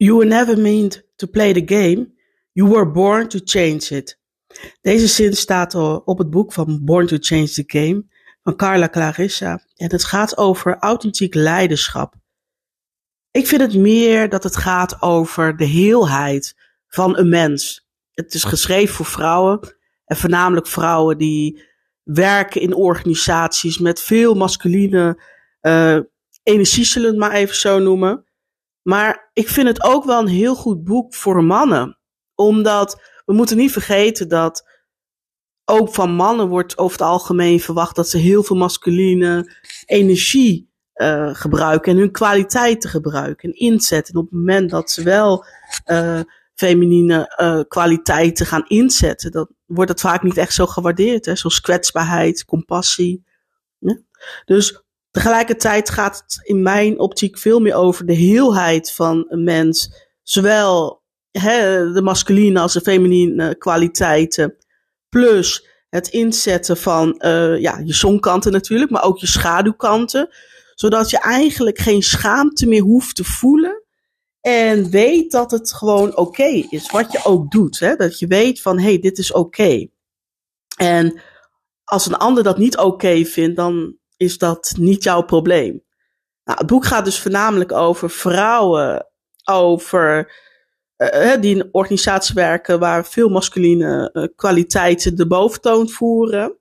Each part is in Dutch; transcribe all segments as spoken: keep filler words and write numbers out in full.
You were never meant to play the game. You were born to change it. Deze zin staat op het boek van Born to Change the Game van Carla Clarissa. En het gaat over authentiek leiderschap. Ik vind het meer dat het gaat over de heelheid van een mens. Het is geschreven voor vrouwen. En voornamelijk vrouwen die werken in organisaties met veel masculine uh, energie, zullen we het maar even zo noemen. Maar ik vind het ook wel een heel goed boek voor mannen. Omdat we moeten niet vergeten dat ook van mannen wordt over het algemeen verwacht dat ze heel veel masculine energie uh, gebruiken en hun kwaliteiten gebruiken en inzetten. En op het moment dat ze wel uh, feminine uh, kwaliteiten gaan inzetten, dan wordt het vaak niet echt zo gewaardeerd. Hè? Zoals kwetsbaarheid, compassie. Ja? Dus tegelijkertijd gaat het in mijn optiek veel meer over de heelheid van een mens. Zowel he, de masculine als de feminine kwaliteiten. Plus het inzetten van uh, ja, je zonkanten natuurlijk, maar ook je schaduwkanten. Zodat je eigenlijk geen schaamte meer hoeft te voelen. En weet dat het gewoon oké okay is. Wat je ook doet. Hè? Dat je weet van, hé, hey, dit is oké. Okay. En als een ander dat niet oké okay vindt, dan is dat niet jouw probleem. Nou, het boek gaat dus voornamelijk over vrouwen. Over uh, die in een organisatie werken waar veel masculine uh, kwaliteiten de boventoon voeren.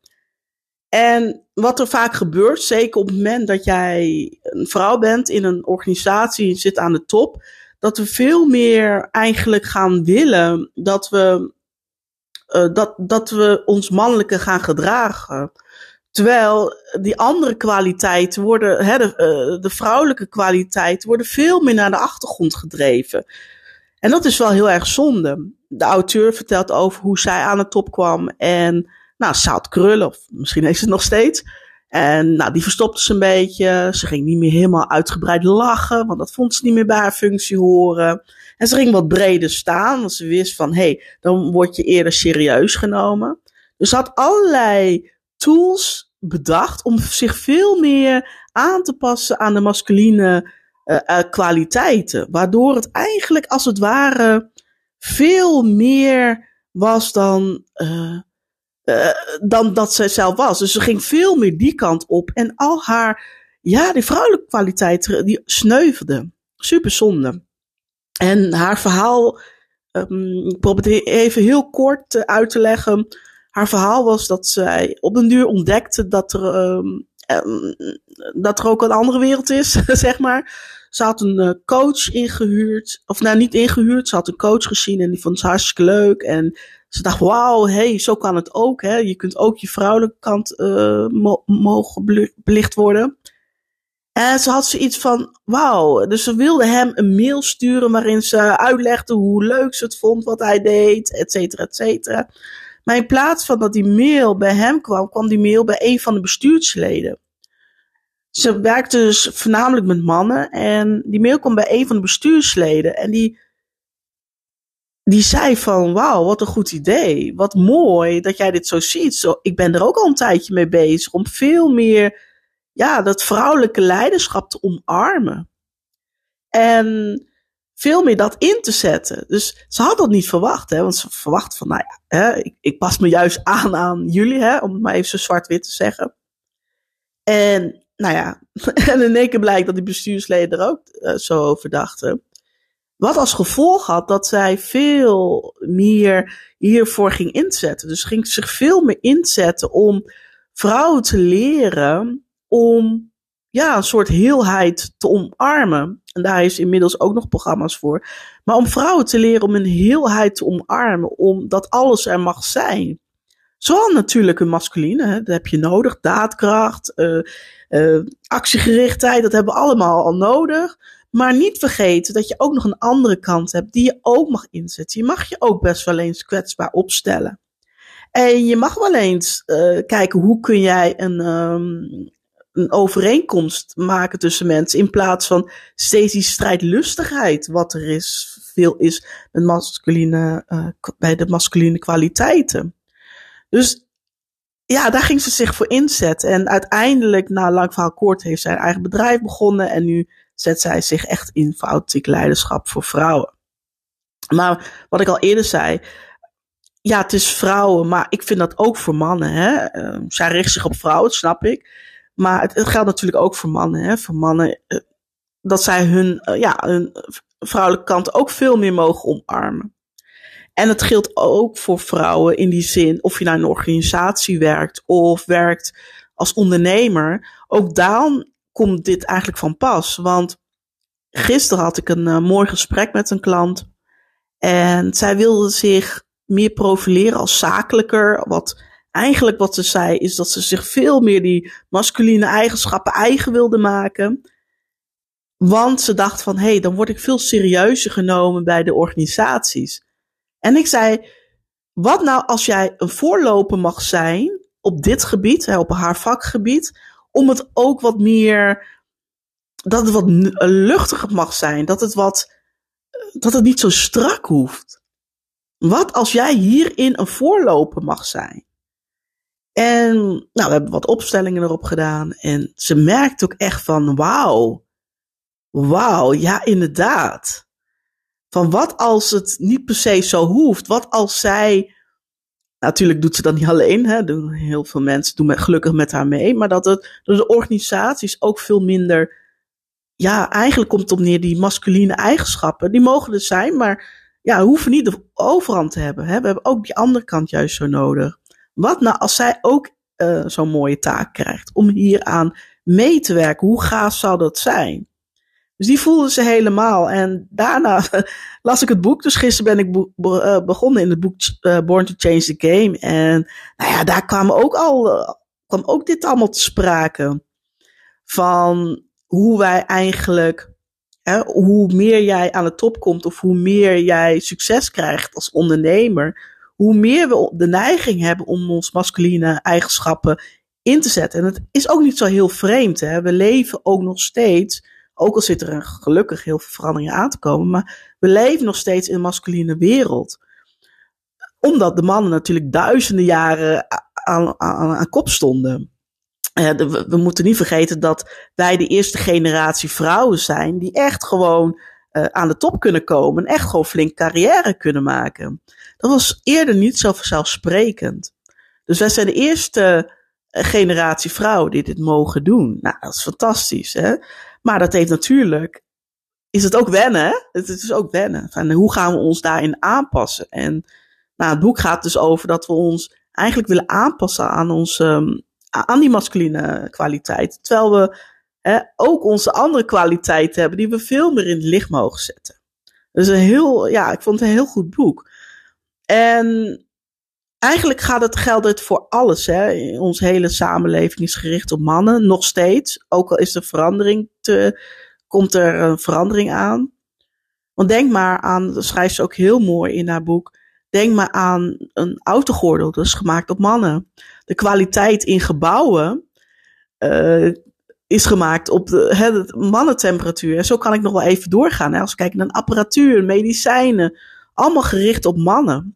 En wat er vaak gebeurt, zeker op het moment dat jij een vrouw bent in een organisatie en zit aan de top, dat we veel meer eigenlijk gaan willen dat we, uh, dat, dat we ons mannelijke gaan gedragen. Terwijl die andere kwaliteiten worden, hè, de, uh, de vrouwelijke kwaliteiten worden veel meer naar de achtergrond gedreven. En dat is wel heel erg zonde. De auteur vertelt over hoe zij aan de top kwam en nou, ze had krullen, of misschien heeft ze het nog steeds. En nou, die verstopte ze een beetje. Ze ging niet meer helemaal uitgebreid lachen, want dat vond ze niet meer bij haar functie horen. En ze ging wat breder staan, want ze wist van, hé, hey, dan word je eerder serieus genomen. Dus ze had allerlei tools bedacht om zich veel meer aan te passen aan de masculine uh, uh, kwaliteiten. Waardoor het eigenlijk als het ware veel meer was dan Uh, Uh, dan dat zij zelf was. Dus ze ging veel meer die kant op. En al haar, ja, die vrouwelijke kwaliteiten, die sneuvelden. Super zonde. En haar verhaal, um, ik probeer het even heel kort uh, uit te leggen. Haar verhaal was dat zij op den duur ontdekte dat er, um, um, dat er ook een andere wereld is, zeg maar. Ze had een uh, coach ingehuurd. Of nou, niet ingehuurd. Ze had een coach gezien en die vond ze hartstikke leuk. En ze dacht, wauw, hey, zo kan het ook. Hè? Je kunt ook je vrouwelijke kant uh, mo- mogen belicht worden. En ze had zoiets van, wauw. Dus ze wilde hem een mail sturen waarin ze uitlegde hoe leuk ze het vond wat hij deed, et cetera, et cetera. Maar in plaats van dat die mail bij hem kwam, kwam die mail bij een van de bestuursleden. Ze werkte dus voornamelijk met mannen en die mail kwam bij een van de bestuursleden en die Die zei van, wauw, wat een goed idee. Wat mooi dat jij dit zo ziet. Zo, ik ben er ook al een tijdje mee bezig om veel meer, ja, dat vrouwelijke leiderschap te omarmen. En veel meer dat in te zetten. Dus ze had dat niet verwacht, hè. Want ze verwacht van, nou ja, hè, ik, ik pas me juist aan aan jullie, hè. Om het maar even zo zwart-wit te zeggen. En, nou ja, en in één keer blijkt dat die bestuursleden er ook uh, zo over dachten. Wat als gevolg had dat zij veel meer hiervoor ging inzetten. Dus ging zich veel meer inzetten om vrouwen te leren om ja, een soort heelheid te omarmen. En daar is inmiddels ook nog programma's voor. Maar om vrouwen te leren om een heelheid te omarmen. Omdat alles er mag zijn. Zowel natuurlijk een masculine, hè, dat heb je nodig. Daadkracht, uh, uh, actiegerichtheid, dat hebben we allemaal al nodig. Maar niet vergeten dat je ook nog een andere kant hebt die je ook mag inzetten. Je mag je ook best wel eens kwetsbaar opstellen. En je mag wel eens uh, kijken hoe kun jij een, um, een overeenkomst maken tussen mensen. In plaats van steeds die strijdlustigheid wat er is, veel is met masculine, uh, bij de masculine kwaliteiten. Dus ja, daar ging ze zich voor inzetten. En uiteindelijk, na lang verhaal kort, heeft zij een eigen bedrijf begonnen. En nu zet zij zich echt in voor authentiek leiderschap voor vrouwen. Maar wat ik al eerder zei, ja, het is vrouwen, maar ik vind dat ook voor mannen. Hè? Uh, zij richt zich op vrouwen, dat snap ik. Maar het, het geldt natuurlijk ook voor mannen. Hè? Voor mannen, uh, dat zij hun, uh, ja, hun vrouwelijke kant ook veel meer mogen omarmen. En het geldt ook voor vrouwen in die zin, of je naar een organisatie werkt of werkt als ondernemer. Ook daarom komt dit eigenlijk van pas. Want gisteren had ik een uh, mooi gesprek met een klant. En zij wilde zich meer profileren als zakelijker. Wat eigenlijk wat ze zei is dat ze zich veel meer die masculine eigenschappen eigen wilde maken. Want ze dacht van, hé, hey, dan word ik veel serieuzer genomen bij de organisaties. En ik zei, wat nou als jij een voorloper mag zijn op dit gebied, hè, op haar vakgebied, om het ook wat meer, dat het wat luchtiger mag zijn, dat het wat, dat het niet zo strak hoeft. Wat als jij hierin een voorloper mag zijn? En nou, we hebben wat opstellingen erop gedaan en ze merkt ook echt van, wauw, wauw, ja inderdaad. Van wat als het niet per se zo hoeft? Wat als zij, natuurlijk doet ze dat niet alleen, hè? Doen heel veel mensen doen met, gelukkig met haar mee, maar dat het door de organisaties ook veel minder, ja, eigenlijk komt het op neer, die masculine eigenschappen, die mogen er zijn, maar ja, we hoeven niet de overhand te hebben. Hè? We hebben ook die andere kant juist zo nodig. Wat nou als zij ook uh, zo'n mooie taak krijgt om hieraan mee te werken? Hoe gaaf zou dat zijn? Dus die voelde ze helemaal. En daarna las ik het boek. Dus gisteren ben ik bo- be- uh, begonnen in het boek uh, Born to Change the Game. En nou ja, daar kwam ook al uh, kwam ook dit allemaal te sprake. Van hoe wij eigenlijk, hè, hoe meer jij aan de top komt of hoe meer jij succes krijgt als ondernemer, hoe meer we de neiging hebben om ons masculine eigenschappen in te zetten. En het is ook niet zo heel vreemd. Hè? We leven ook nog steeds, ook al zit er gelukkig heel veel veranderingen aan te komen, maar we leven nog steeds in een masculine wereld. Omdat de mannen natuurlijk duizenden jaren aan, aan, aan kop stonden. Uh, de, we, we moeten niet vergeten dat wij de eerste generatie vrouwen zijn die echt gewoon uh, aan de top kunnen komen en echt gewoon flink carrière kunnen maken. Dat was eerder niet zo vanzelfsprekend. Dus wij zijn de eerste generatie vrouwen die dit mogen doen. Nou, dat is fantastisch, hè? Maar dat heeft natuurlijk, is het ook wennen, hè? Het is ook wennen. Van, hoe gaan we ons daarin aanpassen? En nou, het boek gaat dus over dat we ons eigenlijk willen aanpassen aan onze, um, aan die masculine kwaliteit. Terwijl we hè, ook onze andere kwaliteiten hebben die we veel meer in het licht mogen zetten. Dus een heel, ja, ik vond het een heel goed boek. En eigenlijk gaat het geldt voor alles. Hè. Onze hele samenleving is gericht op mannen, nog steeds. Ook al is er verandering te, komt er een verandering aan. Want denk maar aan, dat schrijft ze ook heel mooi in haar boek, denk maar aan een autogordel, dat is gemaakt op mannen. De kwaliteit in gebouwen uh, is gemaakt op de, hè, de mannentemperatuur. En zo kan ik nog wel even doorgaan. Hè. Als we kijken naar apparatuur, medicijnen, allemaal gericht op mannen.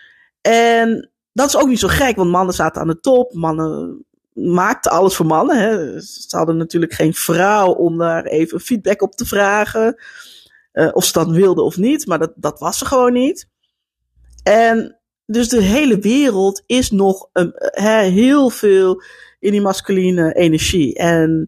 En dat is ook niet zo gek, want mannen zaten aan de top. Mannen maakten alles voor mannen. Hè. Ze hadden natuurlijk geen vrouw om daar even feedback op te vragen. Uh, of ze dat wilden of niet, maar dat, dat was ze gewoon niet. En dus de hele wereld is nog um, he, heel veel in die masculine energie. En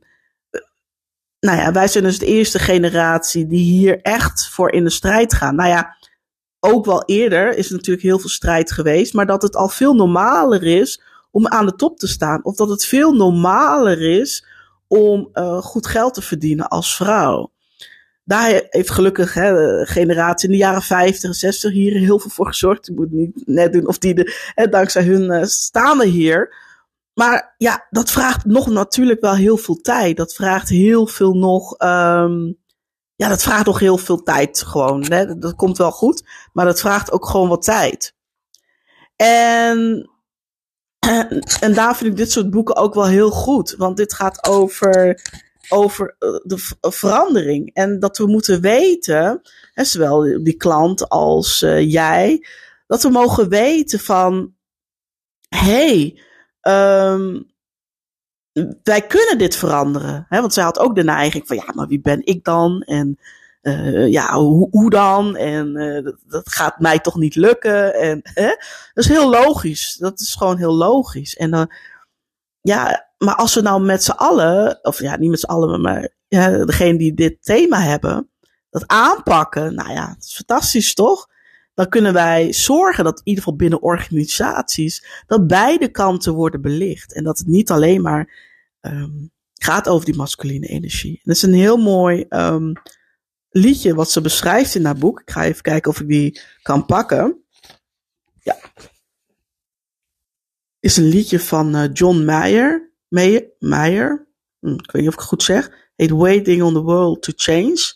nou ja, wij zijn dus de eerste generatie die hier echt voor in de strijd gaan. Nou ja, ook wel eerder is er natuurlijk heel veel strijd geweest, maar dat het al veel normaler is om aan de top te staan. Of dat het veel normaler is om uh, goed geld te verdienen als vrouw. Daar heeft gelukkig hè, de generatie in de jaren vijftig en zestig hier heel veel voor gezorgd. Ik moet niet net doen of die de, hè, dankzij hun uh, staan we hier. Maar ja, dat vraagt nog natuurlijk wel heel veel tijd. Dat vraagt heel veel nog, um, ja, dat vraagt nog heel veel tijd gewoon. Hè. Dat, dat komt wel goed, maar dat vraagt ook gewoon wat tijd. En, en daar vind ik dit soort boeken ook wel heel goed. Want dit gaat over, over de verandering. En dat we moeten weten, hè, zowel die klant als uh, jij, dat we mogen weten van, hey, um, wij kunnen dit veranderen. Hè? Want zij had ook de neiging van, ja, maar wie ben ik dan? En uh, ja, hoe, hoe dan? En uh, dat, dat gaat mij toch niet lukken? En hè? Dat is heel logisch. Dat is gewoon heel logisch. En uh, ja, maar als we nou met z'n allen, of ja, niet met z'n allen, maar ja, degene die dit thema hebben, dat aanpakken, nou ja, dat is fantastisch, toch? Dan kunnen wij zorgen dat in ieder geval binnen organisaties, dat beide kanten worden belicht. En dat het niet alleen maar um, gaat over die masculine energie. En dat is een heel mooi um, liedje wat ze beschrijft in haar boek. Ik ga even kijken of ik die kan pakken. Ja. Is een liedje van uh, John Mayer. Mayer, Mayer. Hm, ik weet niet of ik het goed zeg. Heet Waiting on the World to Change.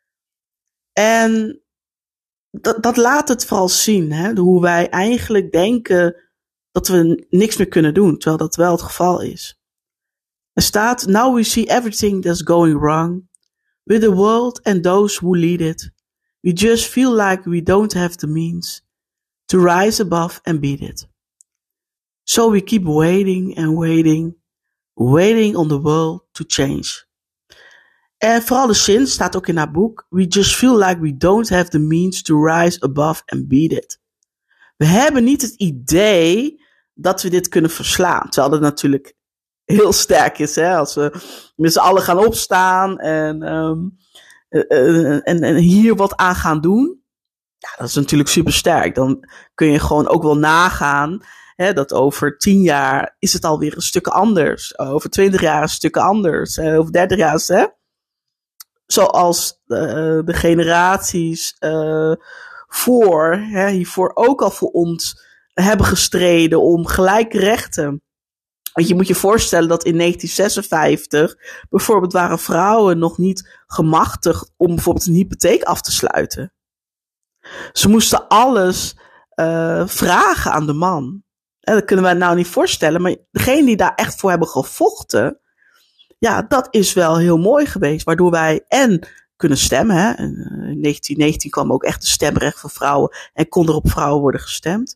En dat, dat laat het vooral zien. Hè? Hoe wij eigenlijk denken dat we niks meer kunnen doen. Terwijl dat wel het geval is. Er staat, now we see everything that's going wrong. With the world and those who lead it. We just feel like we don't have the means to rise above and beat it. So we keep waiting and waiting. Waiting on the world to change. En vooral de zin staat ook in haar boek. We just feel like we don't have the means to rise above and beat it. We hebben niet het idee dat we dit kunnen verslaan. Terwijl dat natuurlijk heel sterk is. Hè? Als we met z'n allen gaan opstaan en, um, uh, en, en hier wat aan gaan doen. Ja, dat is natuurlijk super sterk. Dan kun je gewoon ook wel nagaan. Hè, dat over tien jaar is het alweer een stuk anders. Over twintig jaar een stuk anders. Over dertig jaar is het, hè? Zoals uh, de generaties uh, voor, hè, hiervoor ook al voor ons hebben gestreden om gelijke rechten. Want je moet je voorstellen dat in negentien zesenvijftig bijvoorbeeld waren vrouwen nog niet gemachtigd om bijvoorbeeld een hypotheek af te sluiten. Ze moesten alles uh, vragen aan de man. En dat kunnen wij nou niet voorstellen, maar degene die daar echt voor hebben gevochten, ja, dat is wel heel mooi geweest. Waardoor wij en kunnen stemmen. Hè. In negentien negentien kwam ook echt een stemrecht voor vrouwen en kon er op vrouwen worden gestemd.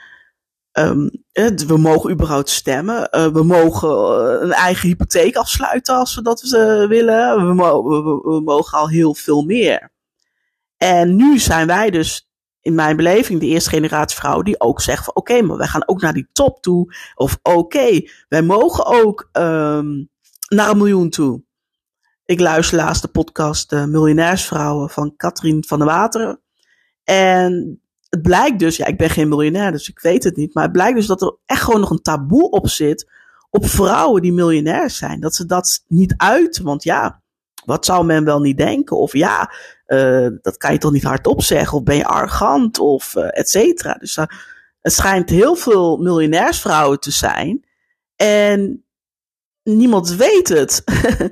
Um, we mogen überhaupt stemmen. Uh, we mogen een eigen hypotheek afsluiten als we dat uh, willen. We, mo- we, we mogen al heel veel meer. En nu zijn wij dus, in mijn beleving, de eerste generatie vrouwen die ook zeggen van oké, okay, maar wij gaan ook naar die top toe. Of oké, okay, wij mogen ook um, naar een miljoen toe. Ik luister laatst de podcast uh, Miljonairsvrouwen van Katrien van der Wateren. En het blijkt dus, ja, ik ben geen miljonair, dus ik weet het niet. Maar het blijkt dus dat er echt gewoon nog een taboe op zit op vrouwen die miljonair zijn. Dat ze dat niet uiten, want ja, wat zou men wel niet denken? Of ja, uh, dat kan je toch niet hardop zeggen? Of ben je arrogant? Of uh, et cetera. Dus uh, het schijnt heel veel miljonairsvrouwen te zijn. En niemand weet het.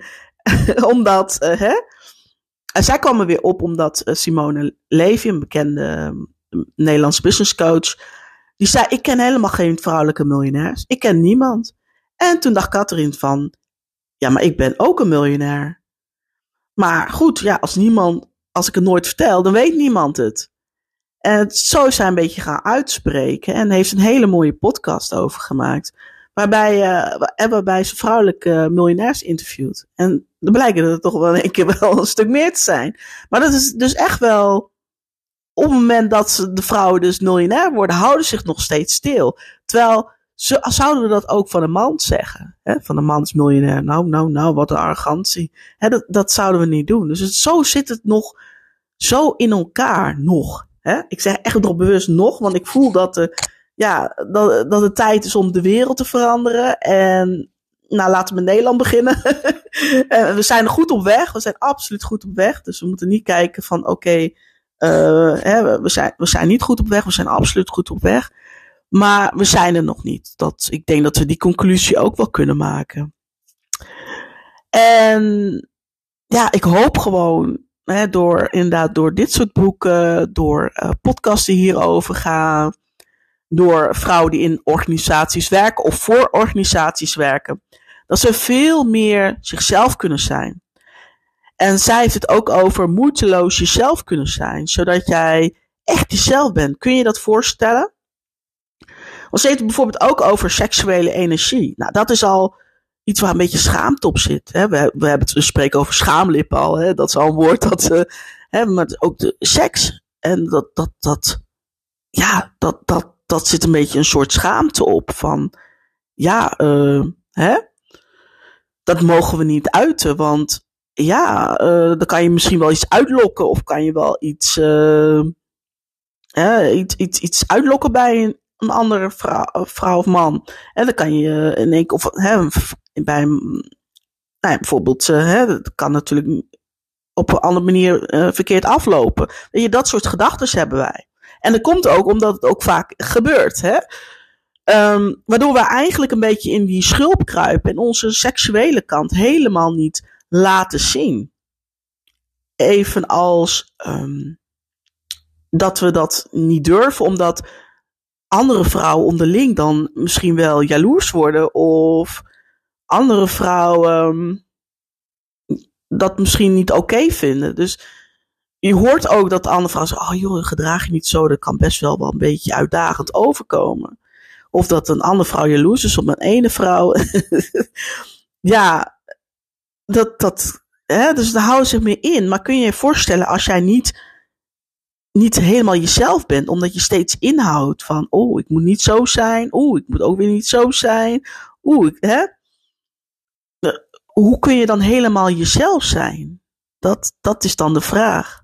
Omdat, uh, hè? En zij kwam er weer op omdat uh, Simone Levy, een bekende uh, Nederlandse businesscoach, die zei, ik ken helemaal geen vrouwelijke miljonairs. Ik ken niemand. En toen dacht Katrien van, ja, maar ik ben ook een miljonair. Maar goed, ja, als niemand, als ik het nooit vertel, dan weet niemand het. En zo is hij een beetje gaan uitspreken en heeft een hele mooie podcast over gemaakt. Waarbij, uh, waarbij ze vrouwelijke miljonairs interviewt. En dan blijkt er toch wel een keer wel een stuk meer te zijn. Maar dat is dus echt wel, op het moment dat ze, de vrouwen dus miljonair worden, houden zich nog steeds stil. Terwijl, ze, zouden we dat ook van een man zeggen? Hè? Van een man is miljonair. Nou, nou, nou, wat een arrogantie. Hè, dat, dat zouden we niet doen. Dus het, zo zit het nog zo in elkaar nog. Hè? Ik zeg echt nog bewust nog, want ik voel dat de, ja, dat, dat het tijd is om de wereld te veranderen. En nou, laten we met Nederland beginnen. We zijn er goed op weg. We zijn absoluut goed op weg. Dus we moeten niet kijken van oké, okay, uh, we, zijn, we zijn niet goed op weg. We zijn absoluut goed op weg. Maar we zijn er nog niet. Dat, ik denk dat we die conclusie ook wel kunnen maken. En ja, ik hoop gewoon, hè, door inderdaad door dit soort boeken, door uh, podcasts die hierover gaan, door vrouwen die in organisaties werken of voor organisaties werken, dat ze veel meer zichzelf kunnen zijn. En zij heeft het ook over moeiteloos jezelf kunnen zijn, zodat jij echt jezelf bent. Kun je dat voorstellen? Want ze heeft het bijvoorbeeld ook over seksuele energie. Nou, dat is al iets waar een beetje schaamte op zit. Hè? We, we hebben het we spreken over schaamlip al. Hè? Dat is al een woord dat... Uh, hè, maar ook de seks. En dat, dat, dat... Ja, dat, dat, dat zit een beetje een soort schaamte op. Van... Ja, uh, hè? Dat mogen we niet uiten. Want... Ja, uh, dan kan je misschien wel iets uitlokken. Of kan je wel iets... Uh, uh, iets, iets, iets uitlokken bij een, een andere vrouw, vrouw of man. En dan kan je in één keer... Of, hè, bij een... Nou ja, bijvoorbeeld, uh, hè, dat kan natuurlijk op een andere manier uh, verkeerd aflopen. Weet je, dat soort gedachten hebben wij. En dat komt ook omdat het ook vaak gebeurt. Hè? Um, waardoor we eigenlijk een beetje in die schulp kruipen en onze seksuele kant helemaal niet laten zien. Evenals um, dat we dat niet durven omdat andere vrouwen onderling dan misschien wel jaloers worden of andere vrouwen um, dat misschien niet oké okay vinden. Dus je hoort ook dat de andere vrouw zegt, oh joh, gedraag je niet zo, dat kan best wel wel een beetje uitdagend overkomen. Of dat een andere vrouw jaloers is op een ene vrouw. Ja, dat, dat, hè, dus daar houden ze zich meer in. Maar kun je je voorstellen als jij niet, niet helemaal jezelf bent, omdat je steeds inhoudt van, oh, ik moet niet zo zijn, oh, ik moet ook weer niet zo zijn, oeh, ik, hè? Hoe kun je dan helemaal jezelf zijn? Dat, dat is dan de vraag.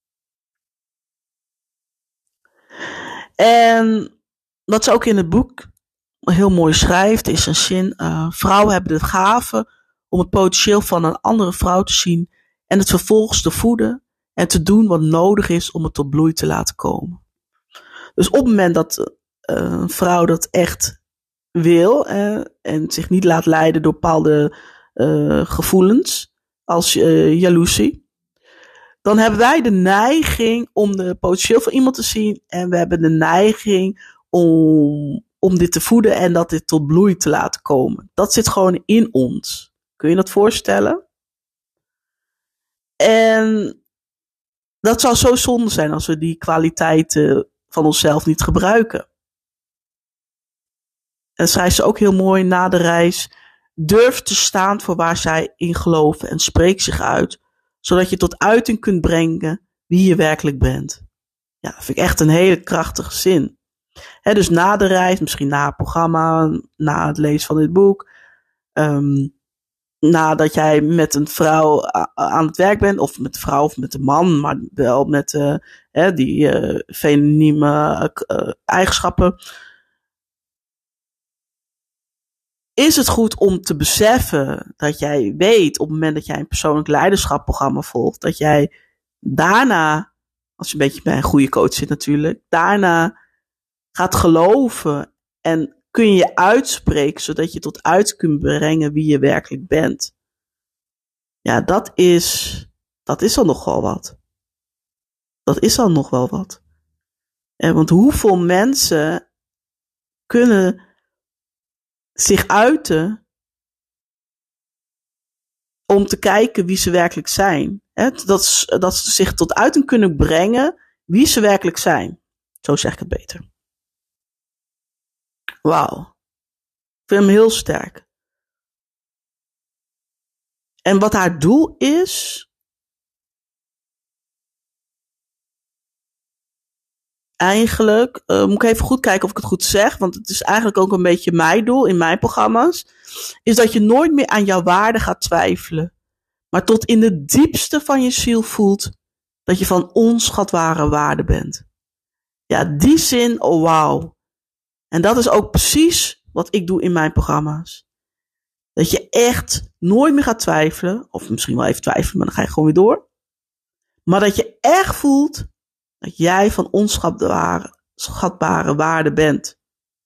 En wat ze ook in het boek heel mooi schrijft, is een zin. Uh, vrouwen hebben de gave om het potentieel van een andere vrouw te zien en het vervolgens te voeden en te doen wat nodig is om het tot bloei te laten komen. Dus op het moment dat uh, een vrouw dat echt wil uh, en zich niet laat leiden door bepaalde uh, gevoelens als uh, jaloezie, dan hebben wij de neiging om de potentieel van iemand te zien en we hebben de neiging om, om dit te voeden en dat dit tot bloei te laten komen. Dat zit gewoon in ons. Kun je dat voorstellen? En dat zou zo zonde zijn als we die kwaliteiten van onszelf niet gebruiken. En schrijft ze ook heel mooi na de reis. Durf te staan voor waar zij in geloven en spreek zich uit, zodat je tot uiting kunt brengen wie je werkelijk bent. Ja, dat vind ik echt een hele krachtige zin. He, dus na de reis, misschien na het programma, na het lezen van dit boek, um, nadat jij met een vrouw aan het werk bent, of met een vrouw of met een man, maar wel met uh, he, die uh, feminine uh, eigenschappen, is het goed om te beseffen dat jij weet op het moment dat jij een persoonlijk leiderschapprogramma volgt, dat jij daarna, als je een beetje bij een goede coach zit natuurlijk, daarna gaat geloven en kun je je uitspreken zodat je tot uit kunt brengen wie je werkelijk bent. Ja, dat is, dat is al nogal wat. Dat is al nog wel wat. En want hoeveel mensen kunnen zich uiten om te kijken wie ze werkelijk zijn. Hè? Dat, dat ze zich tot uiting kunnen brengen wie ze werkelijk zijn. Zo zeg ik het beter. Wauw. Ik vind hem heel sterk. En wat haar doel is, eigenlijk, uh, moet ik even goed kijken of ik het goed zeg, want het is eigenlijk ook een beetje mijn doel in mijn programma's, is dat je nooit meer aan jouw waarde gaat twijfelen, maar tot in de diepste van je ziel voelt dat je van onschatbare waarde bent. Ja, die zin, oh wauw. En dat is ook precies wat ik doe in mijn programma's. Dat je echt nooit meer gaat twijfelen, of misschien wel even twijfelen, maar dan ga je gewoon weer door. Maar dat je echt voelt dat jij van onschatbare schatbare waarde bent.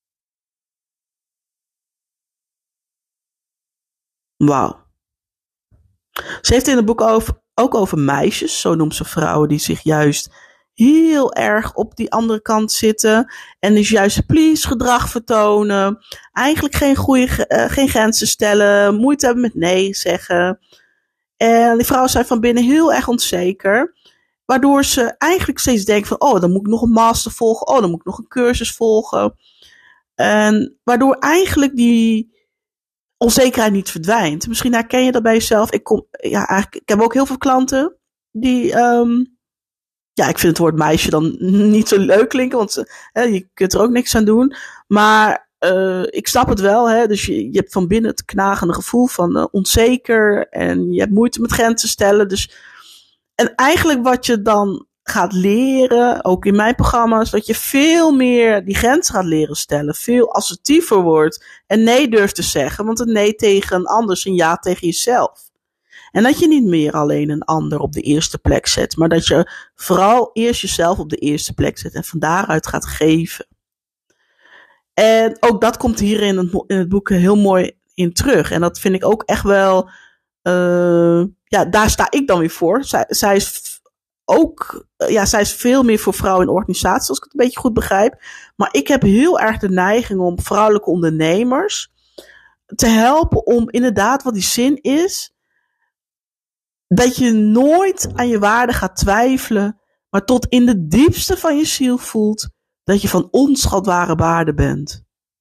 Wauw. Ze heeft in het boek over, ook over meisjes, zo noemt ze vrouwen die zich juist heel erg op die andere kant zitten en dus juist please gedrag vertonen, eigenlijk geen goede, uh, geen grenzen stellen, moeite hebben met nee zeggen. En die vrouwen zijn van binnen heel erg onzeker, waardoor ze eigenlijk steeds denken van, oh, dan moet ik nog een master volgen, oh, dan moet ik nog een cursus volgen. En waardoor eigenlijk die onzekerheid niet verdwijnt. Misschien herken je dat bij jezelf. Ik, kom, ja, eigenlijk, ik heb ook heel veel klanten die... Um, ja, ik vind het woord meisje dan niet zo leuk klinken, want hè, je kunt er ook niks aan doen. Maar uh, ik snap het wel. Hè, dus je, je hebt van binnen het knagende gevoel van uh, onzeker en je hebt moeite met grenzen stellen. Dus, en eigenlijk wat je dan gaat leren, ook in mijn programma's, dat je veel meer die grenzen gaat leren stellen. Veel assertiever wordt en nee durft te zeggen. Want een nee tegen een ander is een ja tegen jezelf. En dat je niet meer alleen een ander op de eerste plek zet. Maar dat je vooral eerst jezelf op de eerste plek zet. En van daaruit gaat geven. En ook dat komt hier in het, in het boek heel mooi in terug. En dat vind ik ook echt wel... Uh, ja, daar sta ik dan weer voor. Zij, zij is ook... Ja, zij is veel meer voor vrouwen in organisaties. Als ik het een beetje goed begrijp. Maar ik heb heel erg de neiging om vrouwelijke ondernemers te helpen om inderdaad wat die zin is... Dat je nooit aan je waarde gaat twijfelen, maar tot in de diepste van je ziel voelt dat je van onschatbare waarde bent.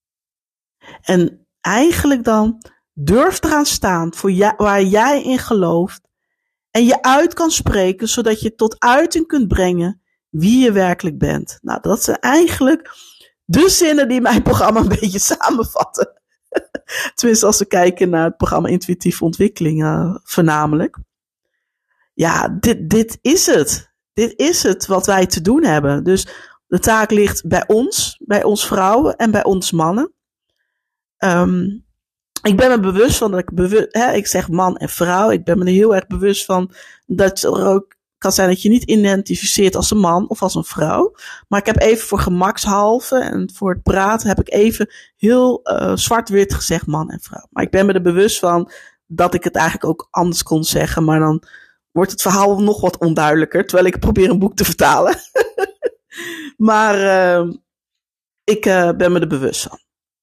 En eigenlijk dan durf te gaan staan voor ja, waar jij in gelooft en je uit kan spreken zodat je tot uiting kunt brengen wie je werkelijk bent. Nou, dat zijn eigenlijk de zinnen die mijn programma een beetje samenvatten. Tenminste, als we kijken naar het programma Intuïtieve Ontwikkeling uh, voornamelijk. Ja, dit, dit is het. Dit is het wat wij te doen hebben. Dus de taak ligt bij ons, bij ons vrouwen en bij ons mannen. Um, ik ben me bewust van dat ik bewust, hè, ik zeg man en vrouw. Ik ben me er heel erg bewust van dat er ook kan zijn dat je niet identificeert als een man of als een vrouw. Maar ik heb even voor gemakshalve en voor het praten heb ik even heel uh, zwart-wit gezegd man en vrouw. Maar ik ben me er bewust van dat ik het eigenlijk ook anders kon zeggen, maar dan wordt het verhaal nog wat onduidelijker, terwijl ik probeer een boek te vertalen. maar uh, ik uh, ben me er bewust van.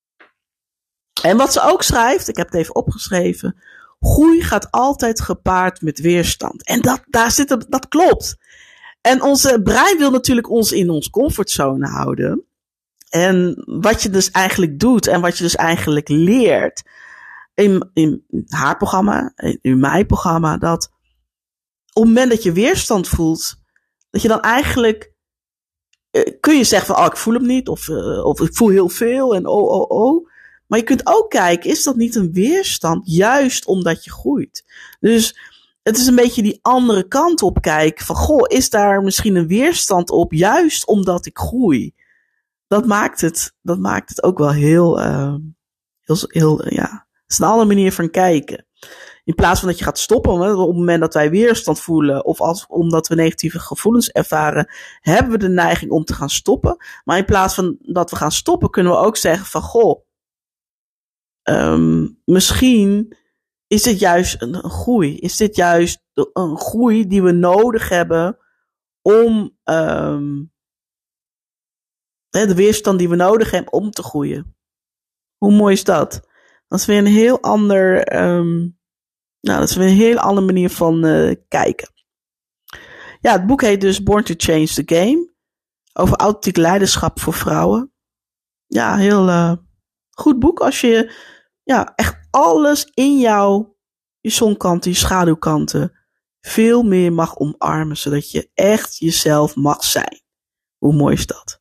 En wat ze ook schrijft, ik heb het even opgeschreven, groei gaat altijd gepaard met weerstand. En dat, daar zit het, dat klopt. En onze brein wil natuurlijk ons in ons comfortzone houden. En wat je dus eigenlijk doet en wat je dus eigenlijk leert in, in haar programma, in mijn programma, dat op het moment dat je weerstand voelt, dat je dan eigenlijk, uh, kun je zeggen van, oh, ik voel hem niet, of, uh, of ik voel heel veel, en oh, oh, oh. Maar je kunt ook kijken, is dat niet een weerstand, juist omdat je groeit? Dus het is een beetje die andere kant op kijken, van, goh, is daar misschien een weerstand op, juist omdat ik groei? Dat maakt het, dat maakt het ook wel heel, uh, heel, heel, ja, het is een andere manier van kijken. In plaats van dat je gaat stoppen, op het moment dat wij weerstand voelen, of als, omdat we negatieve gevoelens ervaren, hebben we de neiging om te gaan stoppen. Maar in plaats van dat we gaan stoppen, kunnen we ook zeggen van, goh, um, misschien is dit juist een, een groei. Is dit juist een groei die we nodig hebben om, um, de weerstand die we nodig hebben om te groeien. Hoe mooi is dat? Dat is weer een heel ander, um, nou, dat is weer een heel andere manier van uh, kijken. Ja, het boek heet dus Born to Change the Game. Over authentiek leiderschap voor vrouwen. Ja, heel uh, goed boek als je ja, echt alles in jou, je zonkanten, je schaduwkanten, veel meer mag omarmen. Zodat je echt jezelf mag zijn. Hoe mooi is dat?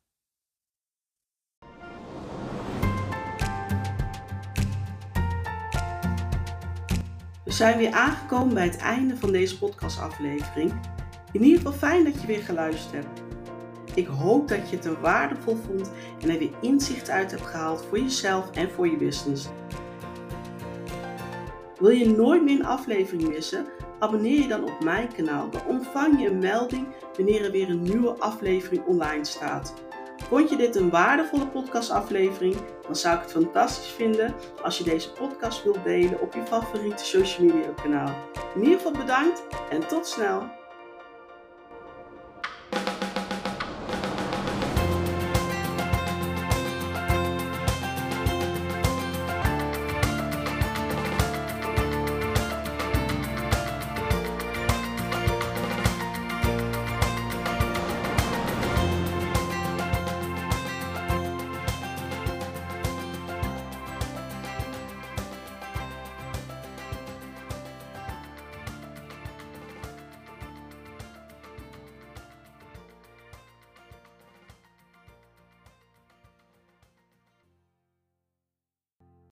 We zijn weer aangekomen bij het einde van deze podcastaflevering. In ieder geval fijn dat je weer geluisterd hebt. Ik hoop dat je het er waardevol vond en er weer inzicht uit hebt gehaald voor jezelf en voor je business. Wil je nooit meer een aflevering missen? Abonneer je dan op mijn kanaal. Dan ontvang je een melding wanneer er weer een nieuwe aflevering online staat. Vond je dit een waardevolle podcastaflevering? Dan zou ik het fantastisch vinden als je deze podcast wilt delen op je favoriete social media kanaal. In ieder geval bedankt en tot snel!